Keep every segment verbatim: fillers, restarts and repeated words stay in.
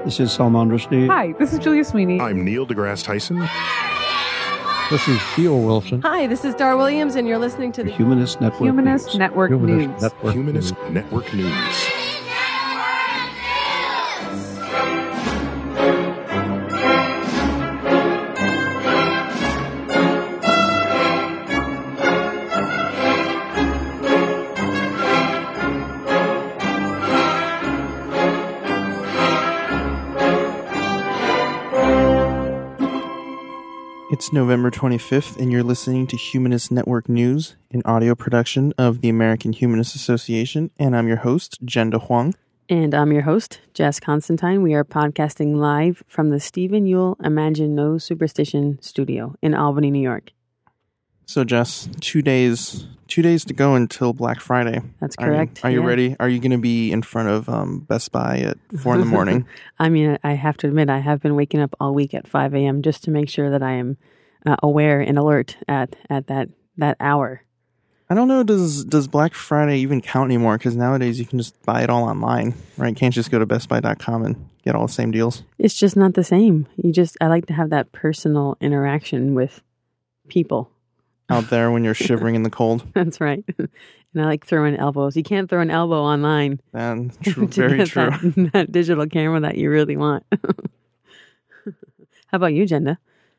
This is Salman Rushdie. Hi, this is Julia Sweeney. I'm Neil deGrasse Tyson. This is Theo Wilson. Hi, this is Dar Williams, and you're listening to the Humanist Network Humanist News. Network Humanist News. Network Humanist News. Network News. It's November twenty-fifth, and you're listening to Humanist Network News, an audio production of the American Humanist Association, and I'm your host, Jenda Huang. And I'm your host, Jess Constantine. We are podcasting live from the Stephen Yuille Imagine No Superstition studio in Albany, New York. So, Jess, two days two days to go until Black Friday. That's Are you- correct. Are you, yeah. ready? Are you going to be in front of um, Best Buy at four in the morning? I mean, I have to admit, I have been waking up all week at five a.m. just to make sure that I am uh, aware and alert at, at that, that hour. I don't know, does does Black Friday even count anymore? Because nowadays you can just buy it all online, right? Can't just go to best buy dot com and get all the same deals. It's just not the same. You just, I like to have that personal interaction with people. Out there when you're shivering in the cold. That's right. And I like throwing elbows. You can't throw an elbow online. And true, to very get true. That, that digital camera that you really want. How about you, Jenda?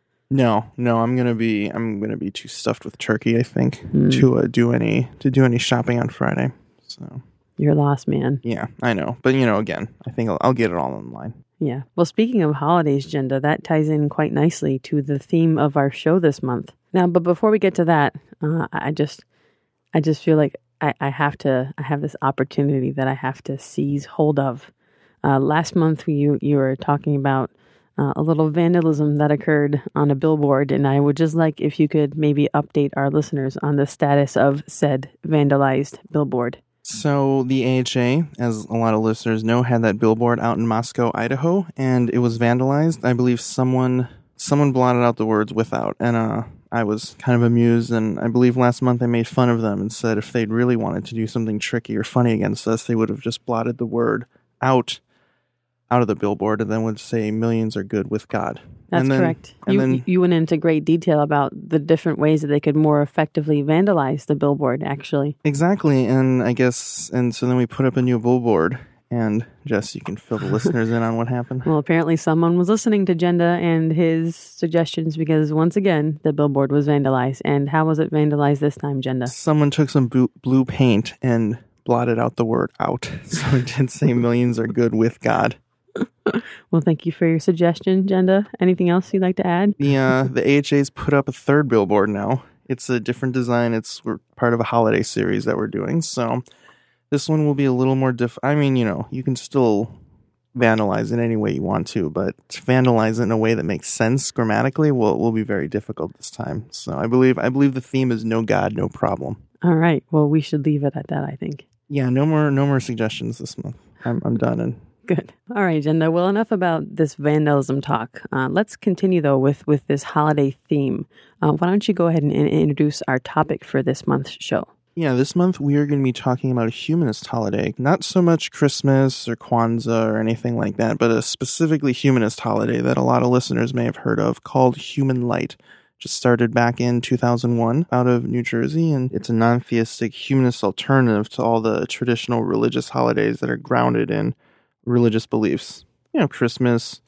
No, no, I'm gonna be I'm gonna be too stuffed with turkey, I think, Mm. to uh, do any to do any shopping on Friday. So You're lost, man. yeah, I know, but you know, again, I think I'll, I'll get it all online. Yeah. Well, speaking of holidays, Jenda, that ties in quite nicely to the theme of our show this month. Now, but before we get to that, uh, I just, I just feel like I, I have to, I have this opportunity that I have to seize hold of. Uh, last month, you you were talking about uh, a little vandalism that occurred on a billboard, and I would just like if you could maybe update our listeners on the status of said vandalized billboard. So the A H A, as a lot of listeners know, had that billboard out in Moscow, Idaho, and it was vandalized. I believe someone someone blotted out the words "without," and uh, I was kind of amused. And I believe last month I made fun of them and said if they'd really wanted to do something tricky or funny against us, they would have just blotted the word "out" out of the billboard and then would say "millions are good with God." That's and then, correct. And You then, you went into great detail about the different ways that they could more effectively vandalize the billboard, actually. exactly, and I guess, and so then we put up a new billboard. And Jess, you can fill the listeners in on what happened. Well, apparently someone was listening to Jenda and his suggestions because, once again, the billboard was vandalized. And how was it vandalized this time, Jenda? Someone took some bu- blue paint and blotted out the word "out." So it did say "millions are good with God." Well, thank you for your suggestion, Jenda. Anything else you'd like to add? The uh, the A H A's put up a third billboard now. It's a different design. It's we're part of a holiday series that we're doing. So this one will be a little more diff. I mean, you know, you can still vandalize it any way you want to, but to vandalize it in a way that makes sense grammatically will will be very difficult this time. So I believe I believe the theme is "No God, no problem." All right. Well, we should leave it at that, I think. Yeah, no more no more suggestions this month. I'm I'm done. And Good. All right, Jenda. Well, enough about this vandalism talk. Uh, let's continue, though, with, with this holiday theme. Uh, why don't you go ahead and, and introduce our topic for this month's show? Yeah, this month we are going to be talking about a humanist holiday. Not so much Christmas or Kwanzaa or anything like that, but a specifically humanist holiday that a lot of listeners may have heard of called Human Light. Just started back in two thousand one out of New Jersey, and it's a non-theistic humanist alternative to all the traditional religious holidays that are grounded in religious beliefs. You know, Christmas,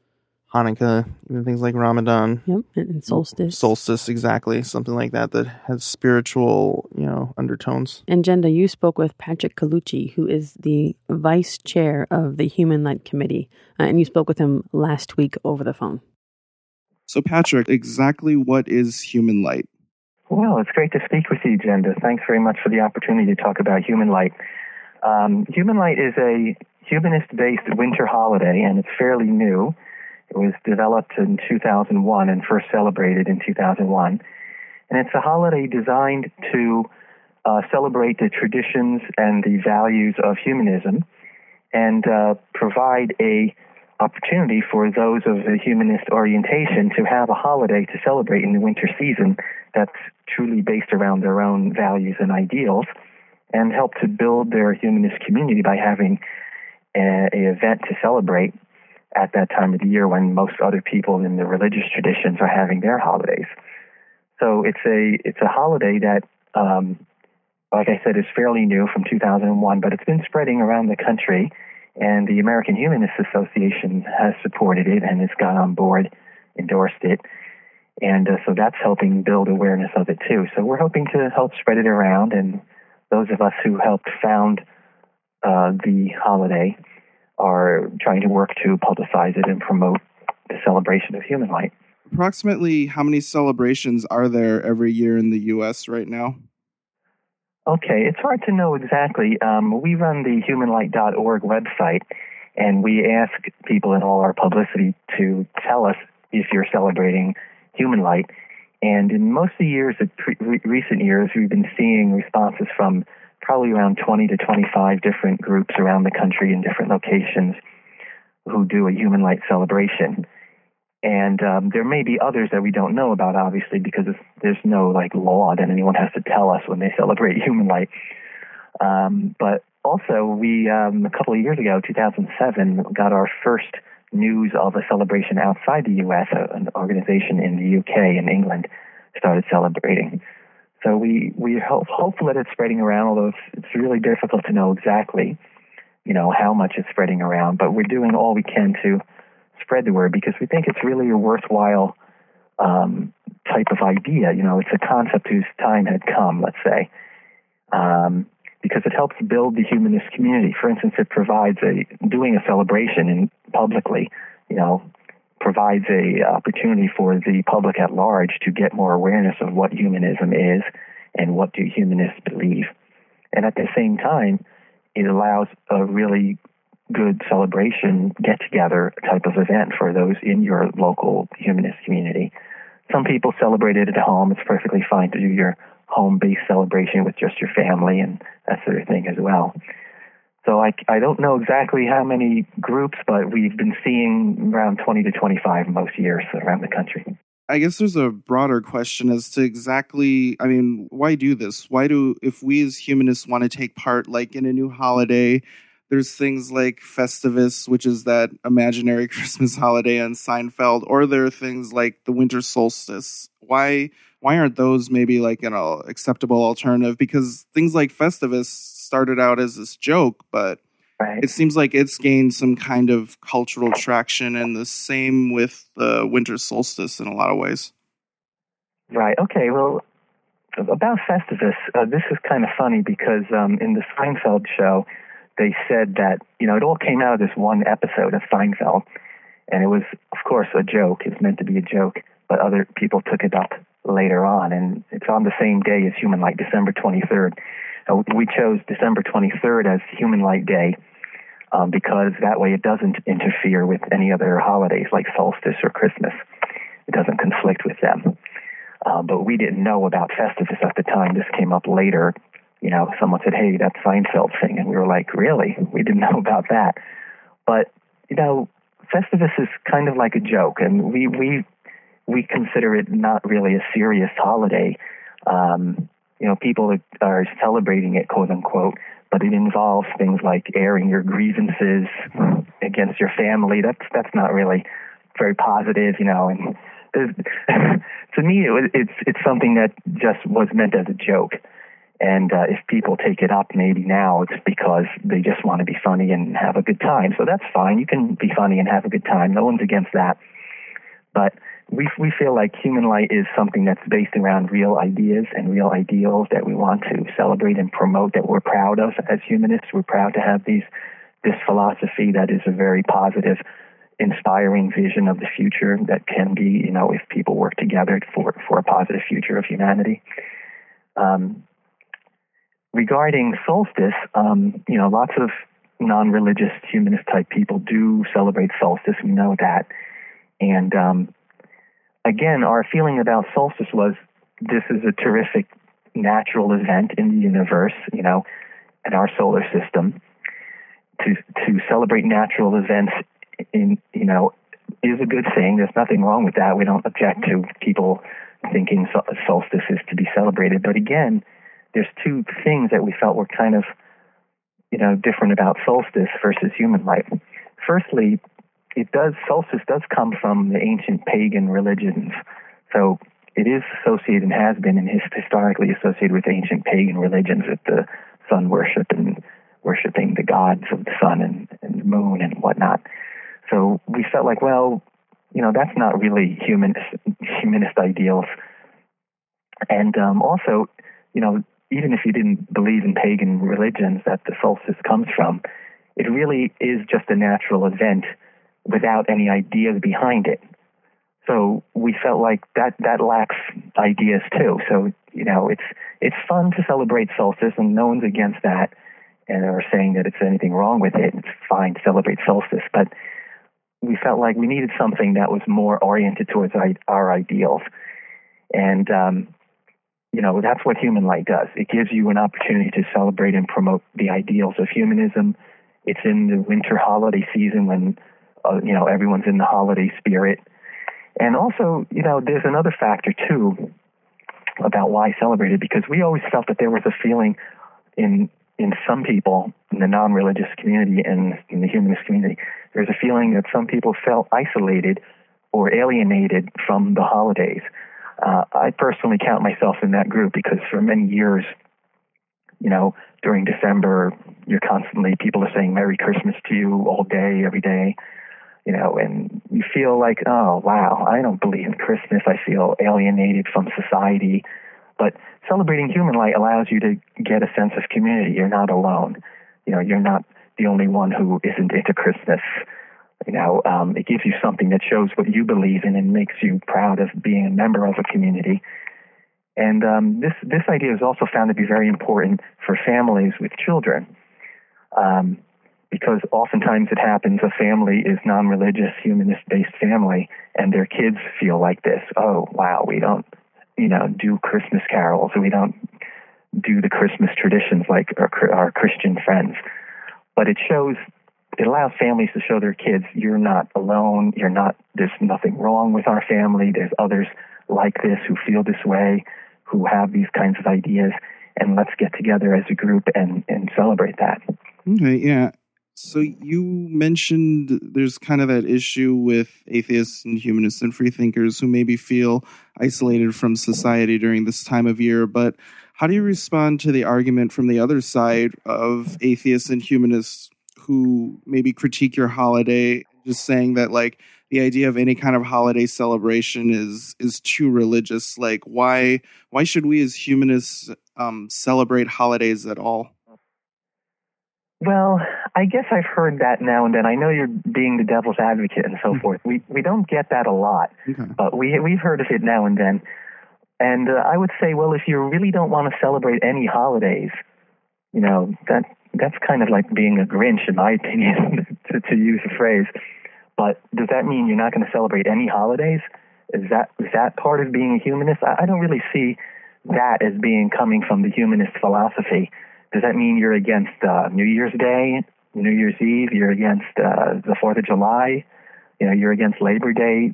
Hanukkah, even things like Ramadan. Yep, and, and solstice. Solstice, exactly. Something like that that has spiritual, you know, undertones. And Jenda, you spoke with Patrick Colucci, who is the vice chair of the Human Light Committee, uh, and you spoke with him last week over the phone. So, Patrick, exactly what is Human Light? Well, it's great to speak with you, Jenda. Thanks very much for the opportunity to talk about Human Light. Um, Human Light is a humanist-based winter holiday, and it's fairly new. It was developed in two thousand one and first celebrated in two thousand one. And it's a holiday designed to uh, celebrate the traditions and the values of humanism and uh, provide a opportunity for those of the humanist orientation to have a holiday to celebrate in the winter season that's truly based around their own values and ideals, and help to build their humanist community by having a, a event to celebrate at that time of the year when most other people in the religious traditions are having their holidays. So it's a it's a holiday that, um, like I said, is fairly new from two thousand one, but it's been spreading around the country, and the American Humanist Association has supported it and has got on board, endorsed it, and uh, so that's helping build awareness of it too. So we're hoping to help spread it around, and those of us who helped found uh, the holiday are trying to work to publicize it and promote the celebration of human light. Approximately how many celebrations are there every year in the U S right now? Okay, it's hard to know exactly. Um, we run the human light dot org website, and we ask people in all our publicity to tell us if you're celebrating human light. And in most of the years, the pre- recent years, we've been seeing responses from probably around twenty to twenty-five different groups around the country in different locations who do a human light celebration. And um, there may be others that we don't know about, obviously, because there's no like law that anyone has to tell us when they celebrate human light. Um, but also, we um, a couple of years ago, two thousand seven, got our first news of a celebration outside the U S. An organization in the U K and England started celebrating. So we we hope hopeful that it's spreading around, although it's, it's really difficult to know exactly, you know, how much it's spreading around. But we're doing all we can to spread the word because we think it's really a worthwhile um, type of idea. You know, it's a concept whose time had come, let's say, um, because it helps build the humanist community. For instance, it provides a doing a celebration in publicly, you know, provides a opportunity for the public at large to get more awareness of what humanism is and what do humanists believe. And at the same time, it allows a really good celebration, get-together type of event for those in your local humanist community. Some people celebrate it at home. It's perfectly fine to do your home-based celebration with just your family and that sort of thing as well. So I, I don't know exactly how many groups, but we've been seeing around twenty to twenty-five most years around the country. I guess there's a broader question as to exactly, I mean, why do this? Why do, if we as humanists want to take part, like in a new holiday, there's things like Festivus, which is that imaginary Christmas holiday on Seinfeld, or there are things like the winter solstice. Why why aren't those maybe like an uh, acceptable alternative? Because things like Festivus started out as this joke, but right. It seems like it's gained some kind of cultural traction, and the same with the winter solstice in a lot of ways. Right. Okay. Well, about Festivus, uh, this is kind of funny because um, in the Seinfeld show, they said that, you know, it all came out of this one episode of Seinfeld, and it was, of course, a joke. It's meant to be a joke, but other people took it up later on, and it's on the same day as Human Light, December twenty-third. Uh, we chose December twenty-third as Human Light Day um, because that way it doesn't interfere with any other holidays like solstice or Christmas. It doesn't conflict with them. Um, but we didn't know about Festivus at the time. This came up later. You know, someone said, hey, that Seinfeld thing. And we were like, really? We didn't know about that. But, you know, Festivus is kind of like a joke. And we we we consider it not really a serious holiday. Um, you know, people are, are celebrating it, quote unquote, but it involves things like airing your grievances against your family. That's that's not really very positive, you know. And there's, to me, it was, it's it's something that just was meant as a joke. And uh, if people take it up maybe now, it's because they just want to be funny and have a good time. So that's fine. You can be funny and have a good time. No one's against that. But we we feel like Human Light is something that's based around real ideas and real ideals that we want to celebrate and promote, that we're proud of as humanists. We're proud to have these this philosophy that is a very positive, inspiring vision of the future that can be, you know, if people work together for, for a positive future of humanity. Um, regarding solstice, um, you know, lots of non-religious humanist-type people do celebrate solstice. We know that. And um, again, our feeling about solstice was this is a terrific natural event in the universe, you know, in our solar system. To to celebrate natural events, in you know, is a good thing. There's nothing wrong with that. We don't object to people thinking solstice is to be celebrated. But again, there's two things that we felt were kind of, you know, different about solstice versus Human Light. Firstly, it does, solstice does come from the ancient pagan religions. So it is associated and has been and is historically associated with ancient pagan religions, with the sun worship and worshiping the gods of the sun and, and the moon and whatnot. So we felt like, well, you know, that's not really humanist, humanist ideals. And um, also, you know, even if you didn't believe in pagan religions that the solstice comes from, it really is just a natural event without any ideas behind it. So we felt like that, that lacks ideas too. So, you know, it's it's fun to celebrate solstice, and no one's against that and or saying that it's anything wrong with it. It's fine to celebrate solstice. But we felt like we needed something that was more oriented towards our ideals. And, um, you know, that's what Human Light does. It gives you an opportunity to celebrate and promote the ideals of humanism. It's in the winter holiday season when, uh, you know, everyone's in the holiday spirit. And also, you know, there's another factor, too, about why celebrate it, because we always felt that there was a feeling in in some people in the non-religious community and in the humanist community, there's a feeling that some people felt isolated or alienated from the holidays. Uh, I personally count myself in that group because for many years, you know, during December, you're constantly, people are saying Merry Christmas to you all day, every day. You know, and you feel like, oh, wow, I don't believe in Christmas. I feel alienated from society. But celebrating Human Light allows you to get a sense of community. You're not alone. You know, you're not the only one who isn't into Christmas. You know, um, it gives you something that shows what you believe in and makes you proud of being a member of a community. And um, this, this idea is also found to be very important for families with children. Um Because oftentimes it happens a family is non-religious, humanist-based family, and their kids feel like this. Oh, wow, we don't, you know, do Christmas carols, or we don't do the Christmas traditions like our, our Christian friends. But it shows, it allows families to show their kids, you're not alone, you're not, there's nothing wrong with our family, there's others like this who feel this way, who have these kinds of ideas, and let's get together as a group and, and celebrate that. Okay, yeah. So you mentioned there's kind of that issue with atheists and humanists and freethinkers who maybe feel isolated from society during this time of year, but how do you respond to the argument from the other side of atheists and humanists who maybe critique your holiday, just saying that like the idea of any kind of holiday celebration is is too religious? Like why why should we as humanists um, celebrate holidays at all? Well, I guess I've heard that now and then. I know you're being the devil's advocate and so forth. We we don't get that a lot, okay. but we, we've heard of it now and then. And uh, I would say, well, if you really don't want to celebrate any holidays, you know, that that's kind of like being a Grinch, in my opinion, to, to use the phrase. But does that mean you're not going to celebrate any holidays? Is that is that part of being a humanist? I, I don't really see that as being coming from the humanist philosophy. Does that mean you're against uh, New Year's Day, New Year's Eve? You're against uh, the Fourth of July? You know, you're against Labor Day?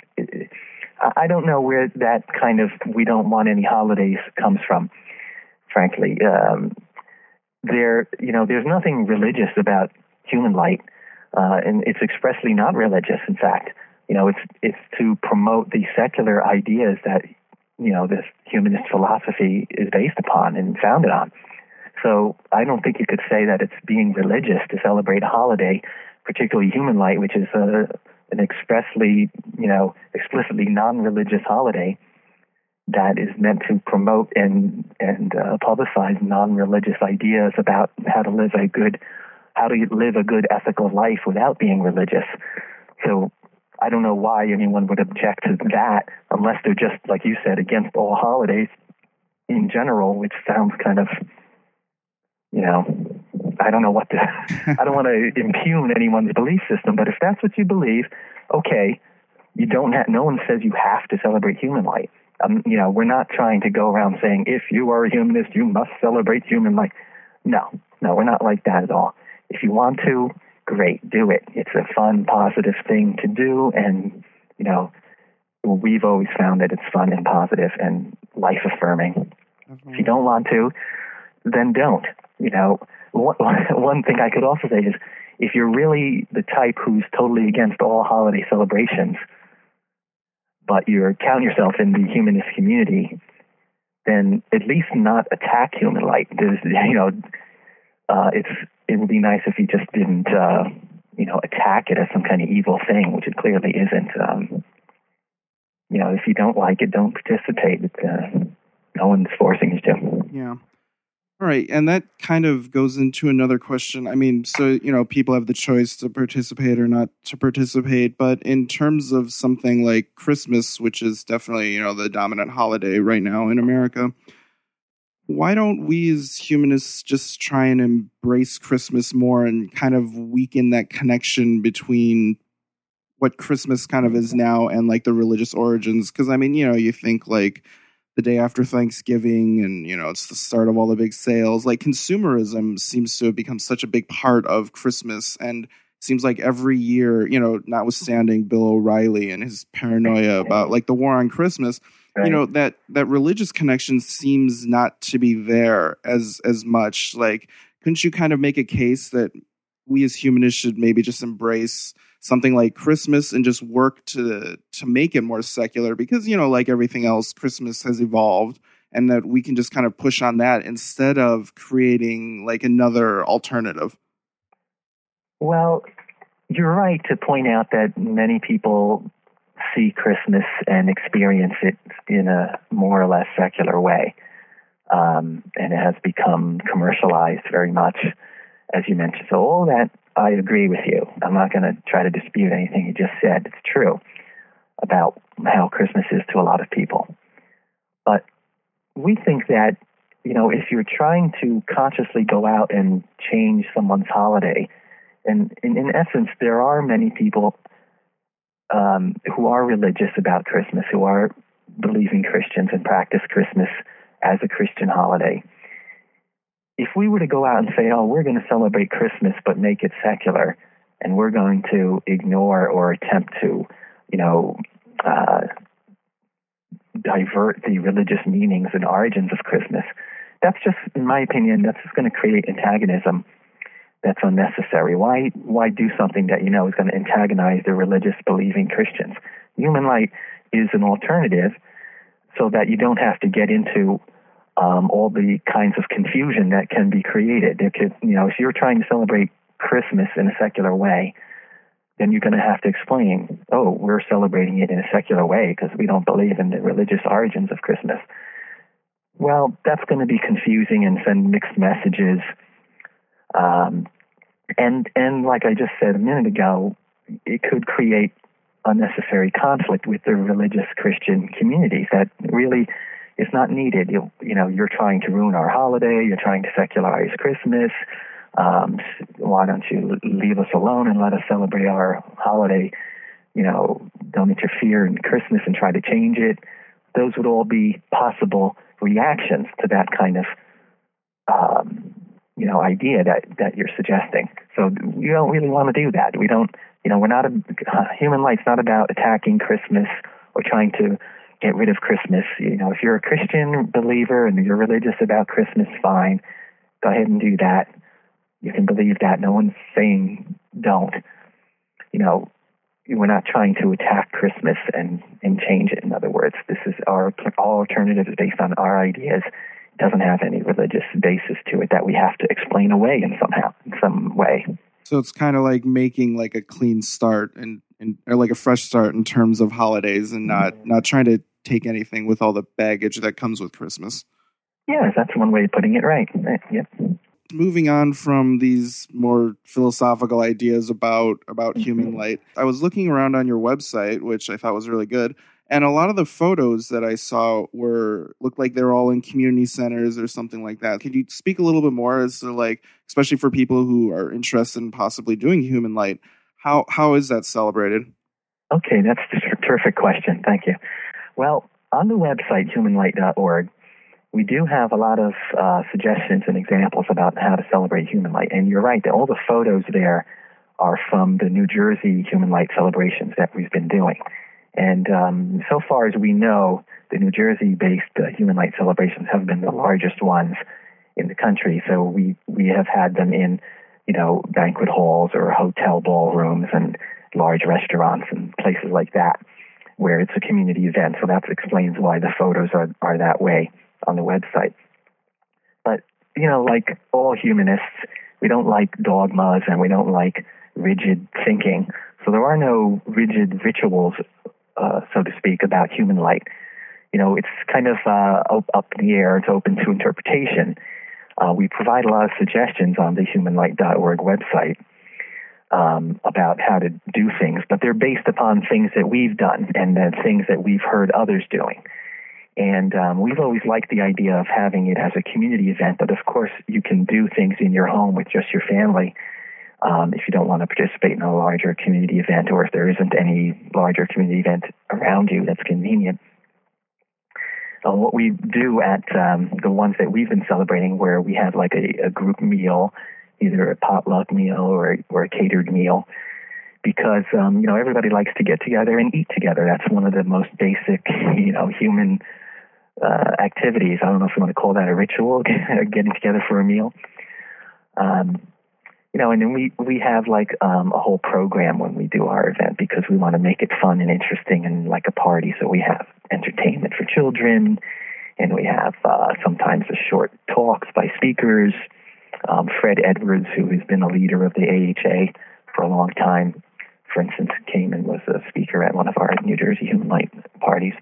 I don't know where that kind of we don't want any holidays comes from, frankly. Um, there, you know, there's nothing religious about Human Light, uh, and it's expressly not religious, in fact. You know, it's it's to promote the secular ideas that, you know, this humanist philosophy is based upon and founded on. So I don't think you could say that it's being religious to celebrate a holiday, particularly Human Light, which is a, an expressly, you know, explicitly non-religious holiday that is meant to promote and and uh, publicize non-religious ideas about how to live a good, how to live a good ethical life without being religious. So I don't know why anyone would object to that unless they're just, like you said, against all holidays in general, which sounds kind of, you know, I don't know what to, I don't want to impugn anyone's belief system, but if that's what you believe, okay, you don't have, no one says you have to celebrate Human Light. Um, you know, we're not trying to go around saying, if you are a humanist, you must celebrate Human Light. No, no, we're not like that at all. If you want to, great, do it. It's a fun, positive thing to do, and, you know, we've always found that it's fun and positive and life-affirming. Mm-hmm. If you don't want to, then don't. You know, one, one thing I could also say is, if you're really the type who's totally against all holiday celebrations, but you count yourself in the humanist community, then at least not attack Human Light. There's, you know, uh, it's it would be nice if you just didn't, uh, you know, attack it as some kind of evil thing, which it clearly isn't. Um, you know, if you don't like it, don't participate. Uh, no one's forcing you to. Yeah. All right. And that kind of goes into another question. I mean, so, you know, people have the choice to participate or not to participate. But in terms of something like Christmas, which is definitely, you know, the dominant holiday right now in America, why don't we as humanists just try and embrace Christmas more and kind of weaken that connection between what Christmas kind of is now and like the religious origins? Because, I mean, you know, you think like the day after Thanksgiving and, you know, it's the start of all the big sales. Like consumerism seems to have become such a big part of Christmas, and it seems like every year, you know, notwithstanding Bill O'Reilly and his paranoia about like the war on Christmas, right. you know, that, that religious connection seems not to be there as, as much. Like, couldn't you kind of make a case that we as humanists should maybe just embrace something like Christmas and just work to to make it more secular? Because, you know, like everything else, Christmas has evolved, and that we can just kind of push on that instead of creating like another alternative. Well, you're right to point out that many people see Christmas and experience it in a more or less secular way. Um, and it has become commercialized very much, as you mentioned. So all that, I agree with you. I'm not going to try to dispute anything you just said. It's true about how Christmas is to a lot of people. But we think that, you know, if you're trying to consciously go out and change someone's holiday, and in, in essence, there are many people um, who are religious about Christmas, who are believing Christians and practice Christmas as a Christian holiday. If we were to go out and say, oh, we're going to celebrate Christmas but make it secular, and we're going to ignore or attempt to, you know, uh, divert the religious meanings and origins of Christmas, that's just, in my opinion, that's just going to create antagonism that's unnecessary. Why, why do something that you know is going to antagonize the religious believing Christians? Human Light is an alternative so that you don't have to get into Um, all the kinds of confusion that can be created. There could, you know, if you're trying to celebrate Christmas in a secular way, then you're going to have to explain, oh, we're celebrating it in a secular way because we don't believe in the religious origins of Christmas. Well, that's going to be confusing and send mixed messages. Um, and, and like I just said a minute ago, it could create unnecessary conflict with the religious Christian communities that really it's not needed. You, you know, you're trying to ruin our holiday. You're trying to secularize Christmas. Um, why don't you leave us alone and let us celebrate our holiday? You know, don't interfere in Christmas and try to change it. Those would all be possible reactions to that kind of, um, you know, idea that, that you're suggesting. So we don't really want to do that. We don't, you know, we're not, a, uh, Human Light's not about attacking Christmas or trying to get rid of Christmas. You know, if you're a Christian believer and you're religious about Christmas, fine. Go ahead and do that. You can believe that. No one's saying don't. You know, we're not trying to attack Christmas and, and change it. In other words, this is our all alternatives based on our ideas. It doesn't have any religious basis to it that we have to explain away in somehow, in some way. So it's kind of like making like a clean start and, and or like a fresh start in terms of holidays, and not mm-hmm. not trying to take anything with all the baggage that comes with Christmas. Yes, that's one way of putting it, right. right. Yep. Moving on from these more philosophical ideas about, about mm-hmm. Human Light, I was looking around on your website, which I thought was really good, and a lot of the photos that I saw were looked like they were all in community centers or something like that. Could you speak a little bit more as to, like, especially for people who are interested in possibly doing Human Light, how how is that celebrated? Okay, that's a terrific question. Thank you. Well, on the website, human light dot org, we do have a lot of uh, suggestions and examples about how to celebrate Human Light. And you're right, that all the photos there are from the New Jersey Human Light celebrations that we've been doing. And um, so far as we know, the New Jersey-based uh, Human Light celebrations have been the largest ones in the country. So we, we have had them in, you know, banquet halls or hotel ballrooms and large restaurants and places like that where it's a community event. So that explains why the photos are, are that way on the website. But, you know, like all humanists, we don't like dogmas and we don't like rigid thinking. So there are no rigid rituals, uh, so to speak, about human light. You know, it's kind of uh, up in the air. It's open to interpretation. Uh, we provide a lot of suggestions on the human light dot org website um, about how to do things, but they're based upon things that we've done and then things that we've heard others doing. And um, we've always liked the idea of having it as a community event, but of course you can do things in your home with just your family um, if you don't want to participate in a larger community event, or if there isn't any larger community event around you that's convenient. Uh, what we do at um, the ones that we've been celebrating, where we have like a, a group meal, either a potluck meal or, or a catered meal, because um, you know, everybody likes to get together and eat together. That's one of the most basic, you know, human uh, activities. I don't know if you want to call that a ritual, getting together for a meal. Um, you know, and then we we have like um, a whole program when we do our event, because we want to make it fun and interesting and like a party. So we have entertainment for children, and we have uh, sometimes the short talks by speakers. Um, Fred Edwards, who has been a leader of the A H A for a long time, for instance, came and was a speaker at one of our New Jersey Human Light parties.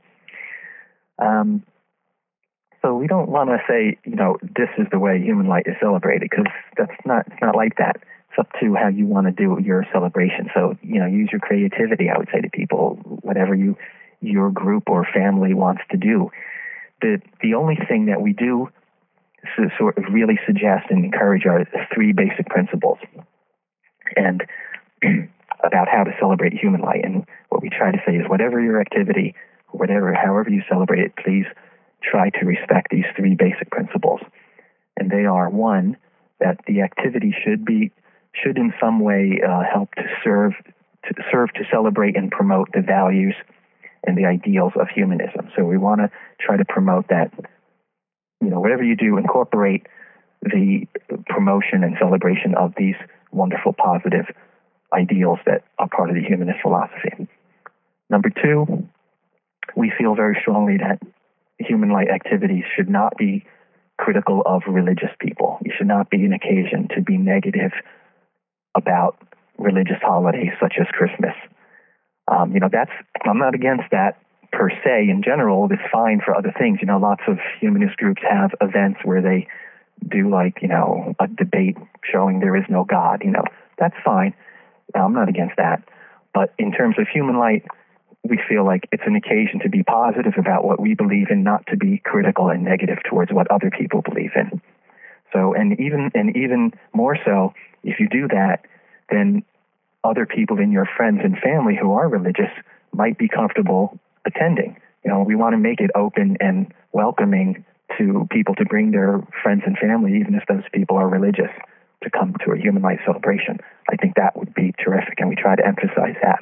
Um, so we don't want to say, you know, this is the way human light is celebrated, because that's not, it's not like that. It's up to how you want to do your celebration. So, you know, use your creativity, I would say to people, whatever you, your group or family wants to do. The, the only thing that we do so, sort of really suggest and encourage are three basic principles. And about how to celebrate human light. And what we try to say is, whatever your activity, whatever, however you celebrate it, please try to respect these three basic principles. And they are, one, that the activity should be, should in some way uh, help to serve, to serve to celebrate and promote the values and the ideals of humanism. So we want to try to promote that, you know, whatever you do, incorporate the promotion and celebration of these wonderful, positive ideals that are part of the humanist philosophy. Number two, we feel very strongly that human light activities should not be critical of religious people. It should not be an occasion to be negative about religious holidays such as Christmas. Um, you know, that's, I'm not against that per se. In general, it's fine for other things. You know, lots of humanist groups have events where they do, like, you know, a debate showing there is no God. You know, that's fine. I'm not against that. But in terms of human light, we feel like it's an occasion to be positive about what we believe in, not to be critical and negative towards what other people believe in. So, and even and even more so, if you do that, then other people in your friends and family who are religious might be comfortable attending. You know, we want to make it open and welcoming to people to bring their friends and family, even if those people are religious, to come to a human light celebration. I think that would be terrific, and we try to emphasize that.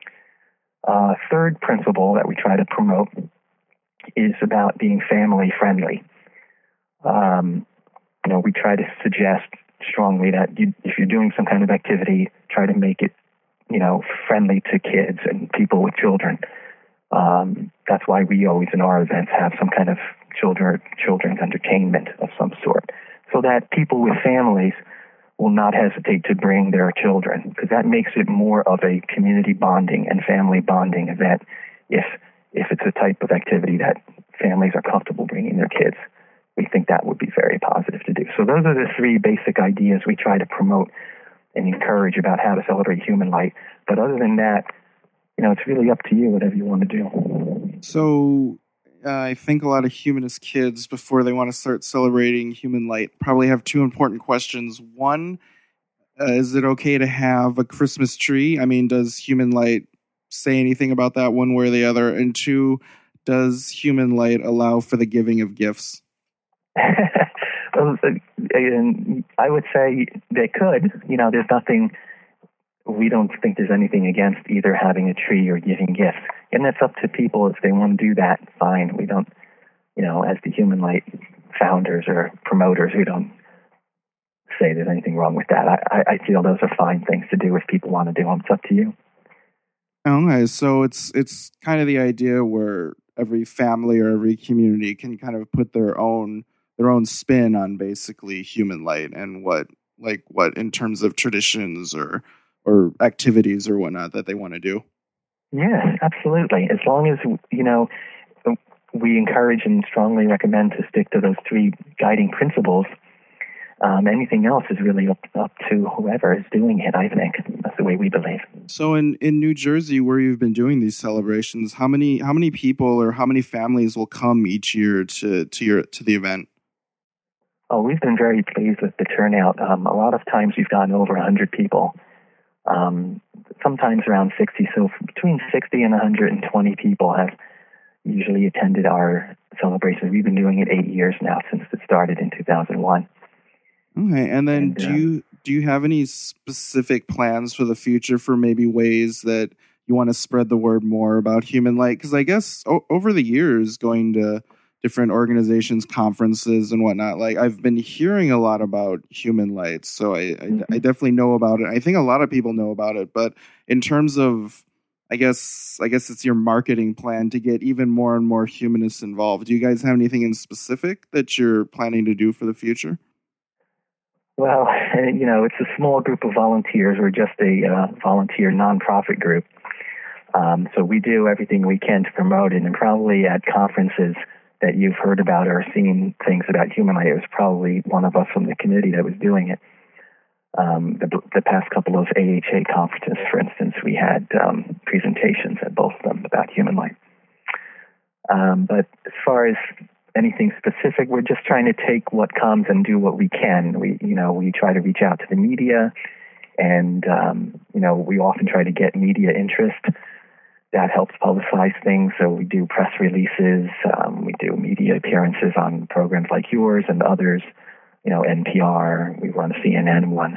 Uh, third principle that we try to promote is about being family friendly. Um, you know, we try to suggest strongly that you, if you're doing some kind of activity, try to make it, you know, friendly to kids and people with children. Um, that's why we always in our events have some kind of children children's entertainment of some sort, so that people with families will not hesitate to bring their children, because that makes it more of a community bonding and family bonding event if if it's a type of activity that families are comfortable bringing their kids. We think that would be very positive to do. So those are the three basic ideas we try to promote and encourage about how to celebrate human light. But other than that, you know, it's really up to you, whatever you want to do. So uh, I think a lot of humanist kids, before they want to start celebrating human light, probably have two important questions. One, uh, is it okay to have a Christmas tree? I mean, does human light say anything about that one way or the other? And two, does human light allow for the giving of gifts? Well, I would say they could. You know, there's nothing, we don't think there's anything against either having a tree or giving gifts. And that's up to people. If they want to do that, fine. We don't, you know, as the Human Light founders or promoters. We don't say there's anything wrong with that. I, I feel those are fine things to do if people want to do them. It's up to you. Okay, so it's it's kind of the idea where every family or every community can kind of put their own their own spin on basically human light and what like what in terms of traditions or or activities or whatnot that they want to do. Yes, absolutely. As long as, you know, we encourage and strongly recommend to stick to those three guiding principles. Um, anything else is really up, up to whoever is doing it, I think. That's the way we believe. So in, in New Jersey, where you've been doing these celebrations, how many how many people or how many families will come each year to, to your to the event? Oh, we've been very pleased with the turnout. Um, a lot of times we've gotten over one hundred people, um, sometimes around sixty. So between sixty and one hundred twenty people have usually attended our celebrations. We've been doing it eight years now since it started in two thousand one. Okay, and then And, do uh, you do you have any specific plans for the future for maybe ways that you want to spread the word more about human light? Because I guess o- over the years, going to different organizations, conferences, and whatnot, like I've been hearing a lot about human light, so I, I, Mhm. I definitely know about it. I think a lot of people know about it, but in terms of, I guess, I guess it's your marketing plan to get even more and more humanists involved. Do you guys have anything in specific that you're planning to do for the future? Well, you know, it's a small group of volunteers. We're just a uh, volunteer nonprofit group. Um, so we do everything we can to promote it, and probably at conferences that you've heard about or seen things about human light, it was probably one of us from the committee that was doing it. Um, the, the past couple of A H A conferences, for instance, we had um, presentations at both of them about human light. Um, but as far as anything specific, we're just trying to take what comes and do what we can. We, you know, we try to reach out to the media, and um, you know, we often try to get media interest. That helps publicize things. So we do press releases, um, we do media appearances on programs like yours and others. You know, N P R. We run C N N once.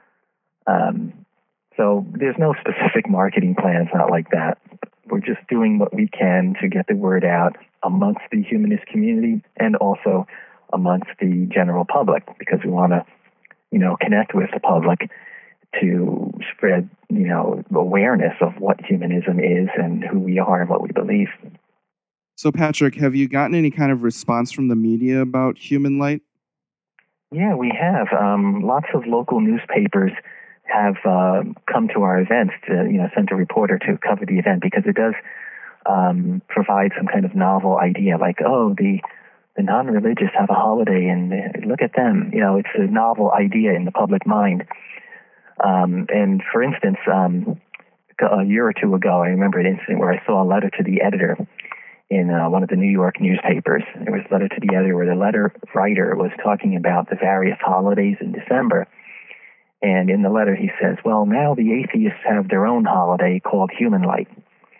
Um, so there's no specific marketing plans, not like that. We're just doing what we can to get the word out amongst the humanist community and also amongst the general public, because we want to, you know, connect with the public to spread, you know, awareness of what humanism is and who we are and what we believe. So, Patrick, have you gotten any kind of response from the media about human light? Yeah, we have. Um, lots of local newspapers have uh, come to our events to, you know, send a reporter to cover the event, because it does um, provide some kind of novel idea, like, oh, the the non-religious have a holiday, and uh, look at them. You know, it's a novel idea in the public mind. Um, and for instance, um, a year or two ago, I remember an incident where I saw a letter to the editor in uh, one of the New York newspapers. There was a letter to the editor where the letter writer was talking about the various holidays in December. And in the letter he says, well, now the atheists have their own holiday called Human Light.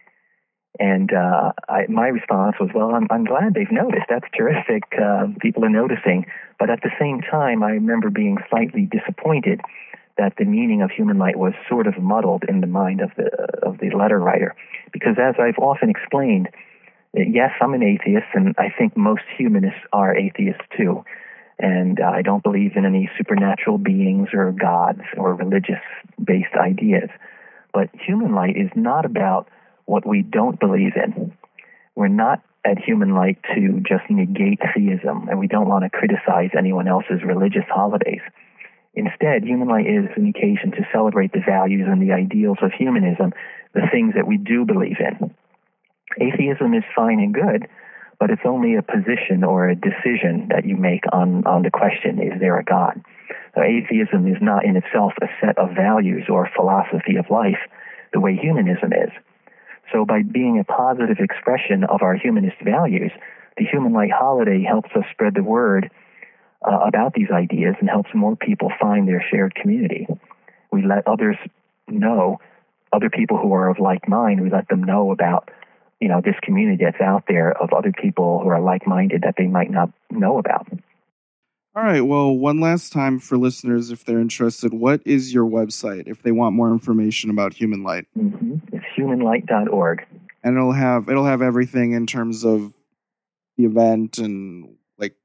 And uh, I, my response was, well, I'm, I'm glad they've noticed. That's terrific. Uh, people are noticing. But at the same time, I remember being slightly disappointed that the meaning of human light was sort of muddled in the mind of the of the letter writer. Because as I've often explained, yes, I'm an atheist, and I think most humanists are atheists too. And uh, I don't believe in any supernatural beings or gods or religious-based ideas. But human light is not about what we don't believe in. We're not at human light to just negate theism, and we don't want to criticize anyone else's religious holidays. Instead, human light is an occasion to celebrate the values and the ideals of humanism, the things that we do believe in. Atheism is fine and good, but it's only a position or a decision that you make on, on the question, is there a God? So atheism is not in itself a set of values or philosophy of life the way humanism is. So by being a positive expression of our humanist values, the Human Light holiday helps us spread the word uh, about these ideas and helps more people find their shared community. We let others know, other people who are of like mind, we let them know about, you know, this community that's out there of other people who are like-minded that they might not know about. All right. Well, one last time for listeners, if they're interested, what is your website if they want more information about Human Light? Mm-hmm. It's human light dot org. And it'll have it'll have everything in terms of the event and like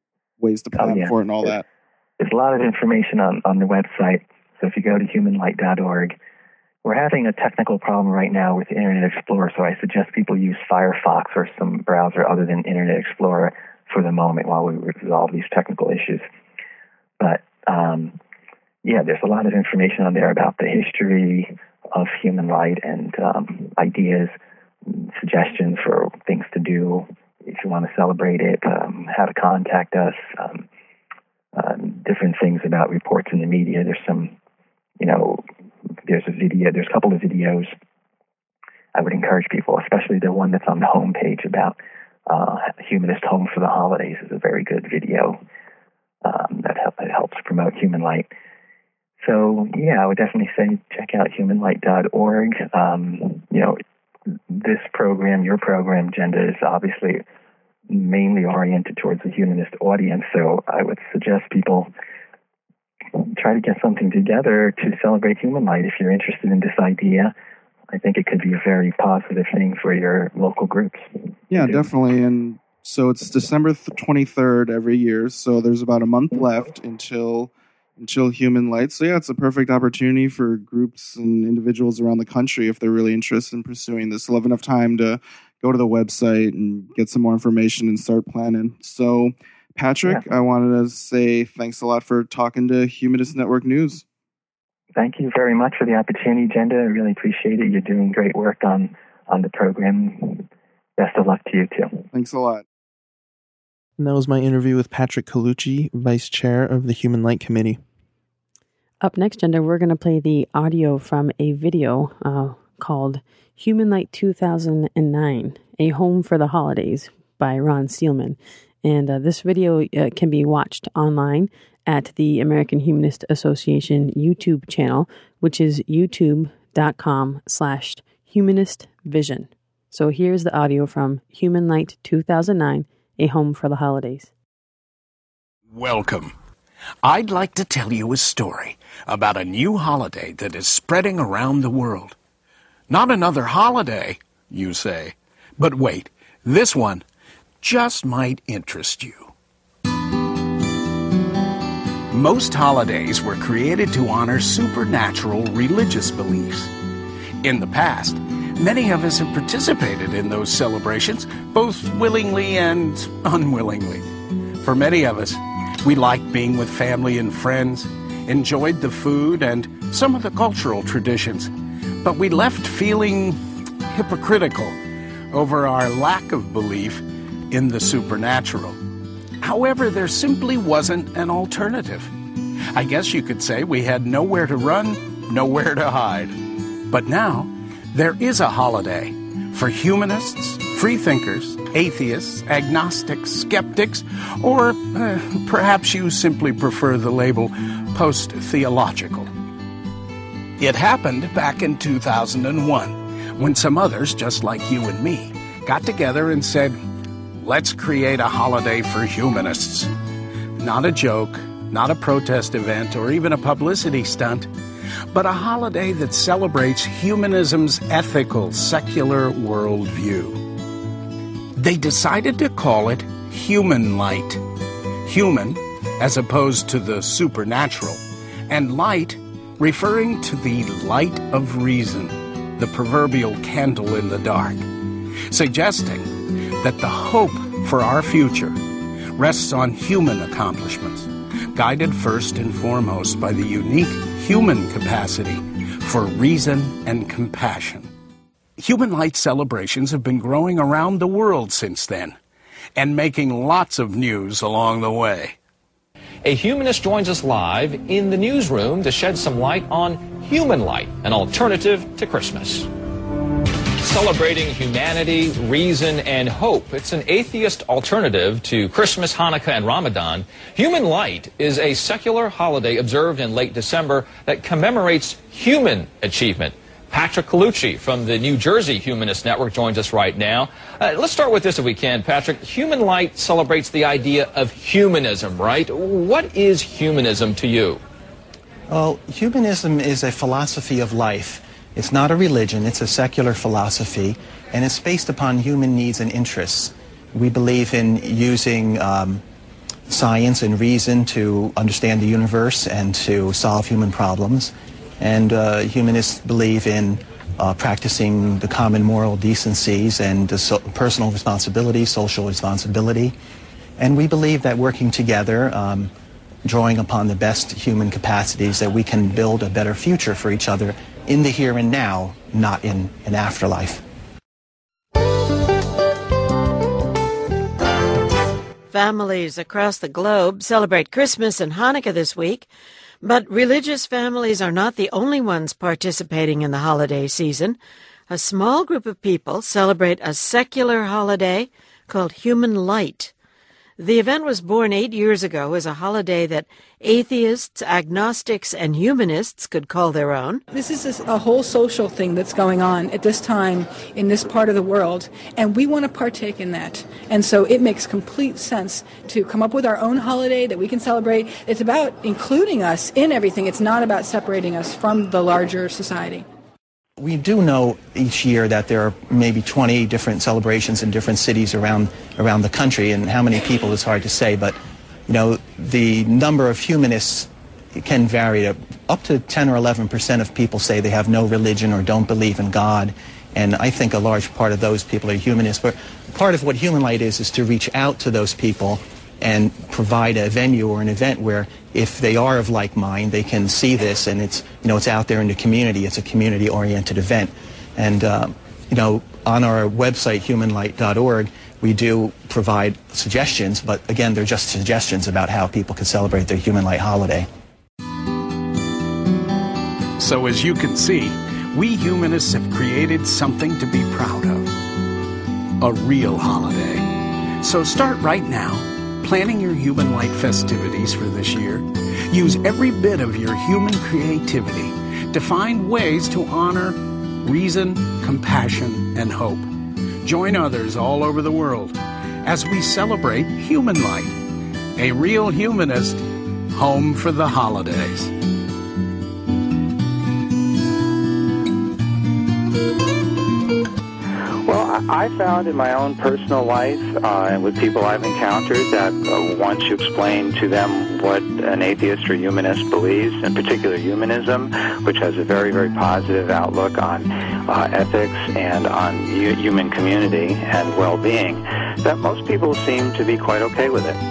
ways to plan oh, yeah. for it and all there's, that. There's a lot of information on, on the website. So if you go to human light dot org, we're having a technical problem right now with Internet Explorer, so I suggest people use Firefox or some browser other than Internet Explorer for the moment while we resolve these technical issues. But, um, yeah, there's a lot of information on there about the history of human light and um, ideas, suggestions for things to do if you want to celebrate it, um, how to contact us, um, uh, different things about reports in the media. There's some, you know, there's a video, there's a couple of videos I would encourage people, especially the one that's on the home page about uh, Humanist Home for the Holidays is a very good video um, that, help, that helps promote human light. So, yeah, I would definitely say check out human light dot org. Um, you know, this program, your program, Jenda, is obviously mainly oriented towards the humanist audience, so I would suggest people try to get something together to celebrate human light. If you're interested in this idea, I think it could be a very positive thing for your local groups. Yeah, definitely. And so it's December twenty-third every year, so there's about a month left until until Human Light. So yeah, it's a perfect opportunity for groups and individuals around the country, if they're really interested in pursuing this, they'll have enough time to go to the website and get some more information and start planning. So Patrick, yeah. I wanted to say thanks a lot for talking to Humanist Network News. Thank you very much for the opportunity, Jenda. I really appreciate it. You're doing great work on, on the program. Best of luck to you, too. Thanks a lot. And that was my interview with Patrick Colucci, Vice Chair of the Human Light Committee. Up next, Jenda, we're going to play the audio from a video uh, called Human Light two thousand nine, A Home for the Holidays by Ron Steelman. And uh, this video uh, can be watched online at the American Humanist Association YouTube channel, which is youtube.com slash humanist vision. So here's the audio from Human Light two thousand nine, A Home for the Holidays. Welcome. I'd like to tell you a story about a new holiday that is spreading around the world. Not another holiday, you say. But wait, this one just might interest you. Most holidays were created to honor supernatural religious beliefs. In the past, many of us have participated in those celebrations, both willingly and unwillingly. For many of us, we liked being with family and friends, enjoyed the food and some of the cultural traditions, but we left feeling hypocritical over our lack of belief in the supernatural. However, there simply wasn't an alternative. I guess you could say we had nowhere to run, nowhere to hide. But now, there is a holiday for humanists, freethinkers, atheists, agnostics, skeptics, or uh, perhaps you simply prefer the label post-theological. It happened back in two thousand one, when some others, just like you and me, got together and said, let's create a holiday for humanists. Not a joke, not a protest event, or even a publicity stunt, but a holiday that celebrates humanism's ethical, secular worldview. They decided to call it Human Light. Human, as opposed to the supernatural, and light, referring to the light of reason, the proverbial candle in the dark, suggesting that the hope for our future rests on human accomplishments, guided first and foremost by the unique human capacity for reason and compassion. Human Light celebrations have been growing around the world since then, and making lots of news along the way. A humanist joins us live in the newsroom to shed some light on Human Light, an alternative to Christmas. Celebrating humanity, reason, and hope. It's an atheist alternative to Christmas, Hanukkah, and Ramadan. Human Light is a secular holiday observed in late December that commemorates human achievement. Patrick Colucci from the New Jersey Humanist Network joins us right now. Uh, let's start with this if we can, Patrick. Human Light celebrates the idea of humanism, right? What is humanism to you? Well, humanism is a philosophy of life. It's not a religion, it's a secular philosophy, and it's based upon human needs and interests. We believe in using um, science and reason to understand the universe and to solve human problems. And uh, humanists believe in uh, practicing the common moral decencies and the so- personal responsibility, social responsibility. And we believe that working together, um, drawing upon the best human capacities, that we can build a better future for each other in the here and now, not in an afterlife. Families across the globe celebrate Christmas and Hanukkah this week, but religious families are not the only ones participating in the holiday season. A small group of people celebrate a secular holiday called Human Light. The event was born eight years ago as a holiday that atheists, agnostics, and humanists could call their own. This is a whole social thing that's going on at this time in this part of the world, and we want to partake in that. And so it makes complete sense to come up with our own holiday that we can celebrate. It's about including us in everything. It's not about separating us from the larger society. We do know each year that there are maybe twenty different celebrations in different cities around around the country, and how many people is hard to say, but you know, the number of humanists can vary. Up to ten or eleven percent of people say they have no religion or don't believe in God, and I think a large part of those people are humanists. But part of what Human Light is is to reach out to those people and provide a venue or an event where, if they are of like mind, they can see this, and it's, you know, it's out there in the community. It's a community-oriented event. And, uh, you know, on our website, human light dot org, we do provide suggestions, but again, they're just suggestions about how people can celebrate their Human Light holiday. So as you can see, we humanists have created something to be proud of. A real holiday. So start right now, planning your Human Light festivities for this year. Use every bit of your human creativity to find ways to honor reason, compassion, and hope. Join others all over the world as we celebrate Human Light, a real humanist home for the holidays. I found in my own personal life uh, and with people I've encountered that uh, once you explain to them what an atheist or humanist believes, in particular humanism, which has a very, very positive outlook on uh, ethics and on u- human community and well-being, that most people seem to be quite okay with it.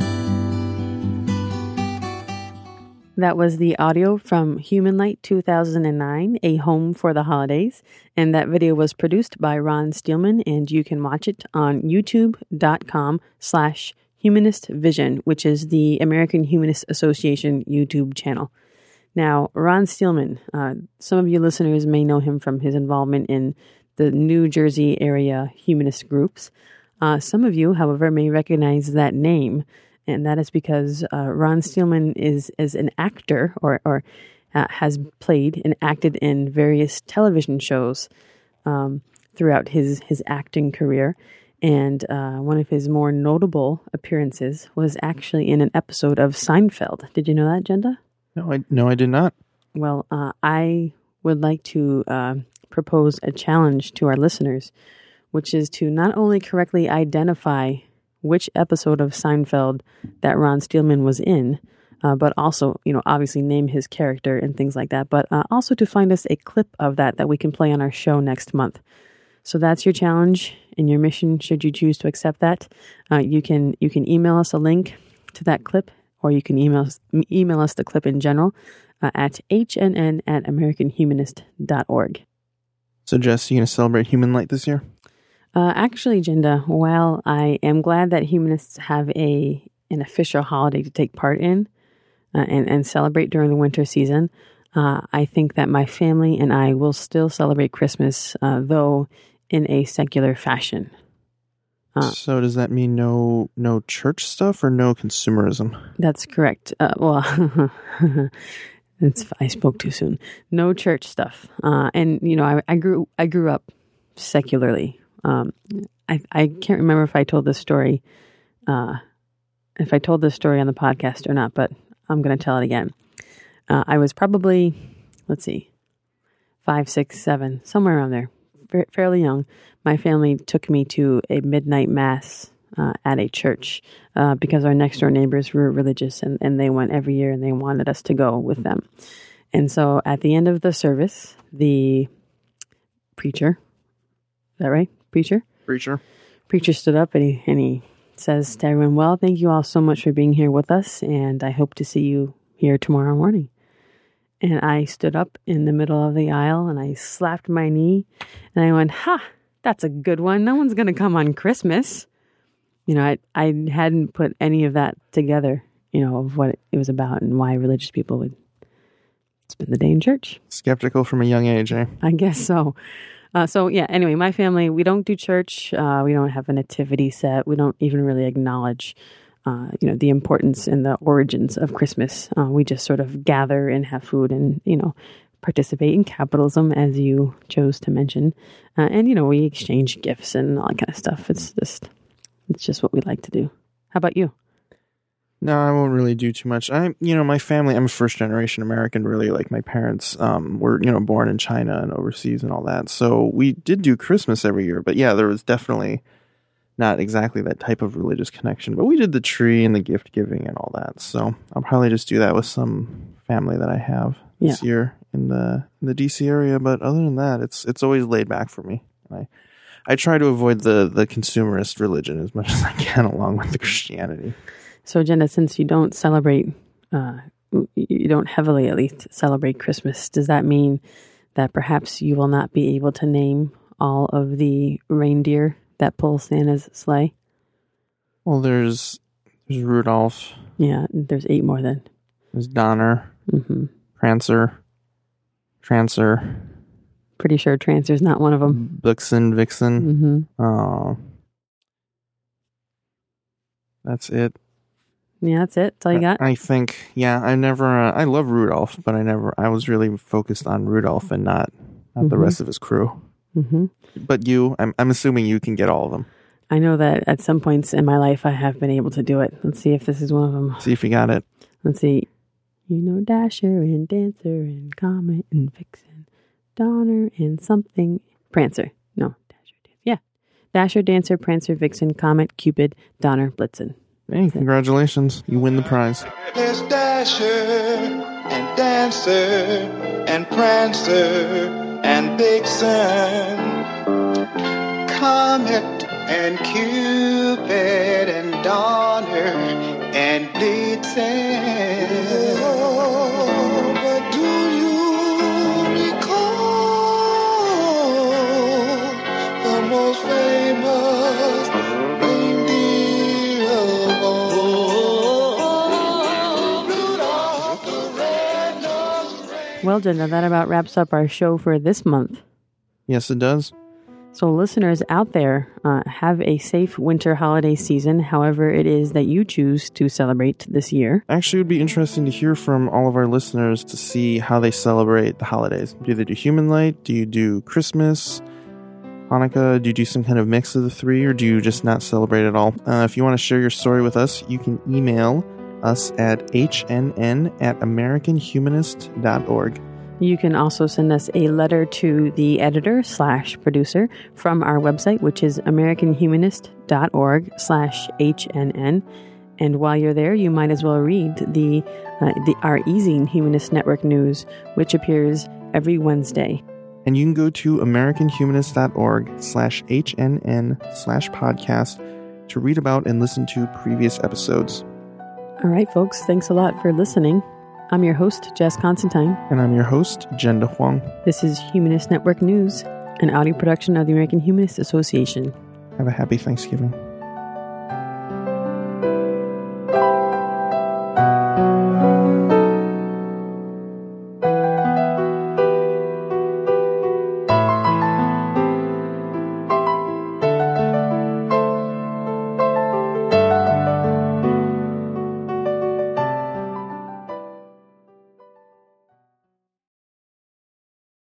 That was the audio from Human Light two thousand nine, A Home for the Holidays. And that video was produced by Ron Steelman, and you can watch it on youtube.com slash Humanist Vision, which is the American Humanist Association YouTube channel. Now, Ron Steelman, uh, some of you listeners may know him from his involvement in the New Jersey area humanist groups. Uh, some of you, however, may recognize that name. And that is because uh, Ron Steelman is, is an actor or, or uh, has played and acted in various television shows um, throughout his, his acting career. And uh, one of his more notable appearances was actually in an episode of Seinfeld. Did you know that, Jenda? No, I no, I did not. Well, uh, I would like to uh, propose a challenge to our listeners, which is to not only correctly identify which episode of Seinfeld that Ron Steelman was in, uh, but also, you know, obviously name his character and things like that, but uh, also to find us a clip of that that we can play on our show next month. So that's your challenge and your mission, should you choose to accept that. Uh, you can you can email us a link to that clip, or you can email us, email us the clip in general uh, at h n n at american humanist dot org. So, Jess, you going to celebrate Human Light this year? Uh, actually, Jenda, while I am glad that humanists have a an official holiday to take part in uh, and, and celebrate during the winter season, uh, I think that my family and I will still celebrate Christmas, uh, though in a secular fashion. Uh, so does that mean no no church stuff or no consumerism? That's correct. Uh, well, it's, I spoke too soon. No church stuff. Uh, and, you know, I, I grew I grew up secularly. Um, I, I can't remember if I told this story, uh, if I told this story on the podcast or not, but I'm going to tell it again. Uh, I was probably, let's see, five, six, seven, somewhere around there, fa- fairly young. My family took me to a midnight mass uh, at a church uh, because our next door neighbors were religious and, and they went every year and they wanted us to go with them. And so at the end of the service, the preacher, is that right? Preacher? Preacher. Preacher stood up and he, and he says to everyone, well, thank you all so much for being here with us, and I hope to see you here tomorrow morning. And I stood up in the middle of the aisle and I slapped my knee and I went, ha, that's a good one. No one's going to come on Christmas. You know, I I hadn't put any of that together, you know, of what it was about and why religious people would spend the day in church. Skeptical from a young age, eh? I guess so. Uh, so, yeah, anyway, my family, we don't do church. Uh, we don't have a nativity set. We don't even really acknowledge Uh, you know, the importance and the origins of Christmas. Uh, we just sort of gather and have food and, you know, participate in capitalism, as you chose to mention. Uh, and, you know, we exchange gifts and all that kind of stuff. It's just, it's just what we like to do. How about you? No, I won't really do too much. I, you know, my family, I'm a first generation American, really. Like my parents um, were, you know, born in China and overseas and all that. So we did do Christmas every year. But yeah, there was definitely not exactly that type of religious connection, but we did the tree and the gift giving and all that. So I'll probably just do that with some family that I have this yeah. year in the in the D C area. But other than that, it's it's always laid back for me. I I try to avoid the the consumerist religion as much as I can, along with the Christianity. So, Jenna, since you don't celebrate, uh, you don't heavily at least celebrate Christmas, does that mean that perhaps you will not be able to name all of the reindeer that pull Santa's sleigh? Well, there's there's Rudolph. Yeah, there's eight more then. There's Donner, mm-hmm. Prancer, Trancer. Pretty sure Trancer's not one of them. Blitzen, Vixen. Mm-hmm. Oh, that's it. Yeah, that's it. That's all you got? I think, yeah, I never, uh, I love Rudolph, but I never, I was really focused on Rudolph and not, not mm-hmm. the rest of his crew. Mm-hmm. But you, I'm, I'm assuming you can get all of them. I know that at some points in my life I have been able to do it. Let's see if this is one of them. See if you got it. Let's see. You know, Dasher and Dancer and Comet and Vixen, Donner and something. Prancer. No, Dasher, Dancer. Yeah. Dasher, Dancer, Prancer, Vixen, Comet, Cupid, Donner, Blitzen. Hey, congratulations. You win the prize. There's Dasher and Dancer and Prancer and Vixen, Comet and Cupid and Donner and Blitzen. Oh, but do you recall the most famous reindeer of all? Rudolph the Red-Nosed Reindeer. Well, Jenna, that about wraps up our show for this month. Yes, it does. So listeners out there, uh, have a safe winter holiday season, however it is that you choose to celebrate this year. Actually, it would be interesting to hear from all of our listeners to see how they celebrate the holidays. Do they do Human Light? Do you do Christmas? Hanukkah? Do you do some kind of mix of the three, or do you just not celebrate at all? Uh, if you want to share your story with us, you can email us at h n n at american humanist dot org. You can also send us a letter to the editor slash producer from our website, which is american humanist dot org slash h n n. And while you're there, you might as well read the, uh, the our Easing Humanist Network news, which appears every Wednesday. And you can go to american humanist dot org slash h n n slash podcast to read about and listen to previous episodes. All right, folks, thanks a lot for listening. I'm your host, Jess Constantine. And I'm your host, Jenda Huang. This is Humanist Network News, an audio production of the American Humanist Association. Have a happy Thanksgiving.